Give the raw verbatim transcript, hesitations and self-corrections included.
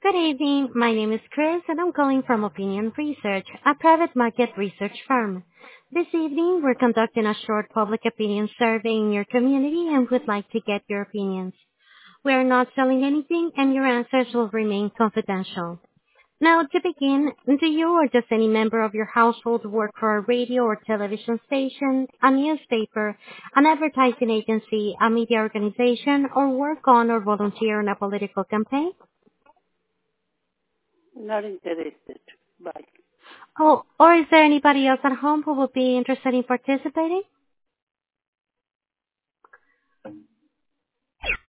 Good evening. My name is Chris, and I'm calling from Opinion Research, a private market research firm. This evening, we're conducting a short public opinion survey in your community and would like to get your opinions. We are not selling anything, and your answers will remain confidential. Now, to begin, do you or does any member of your household work for a radio or television station, a newspaper, an advertising agency, a media organization, or work on or volunteer in a political campaign? Not interested. Bye. Oh, or is there anybody else at home who would be interested in participating?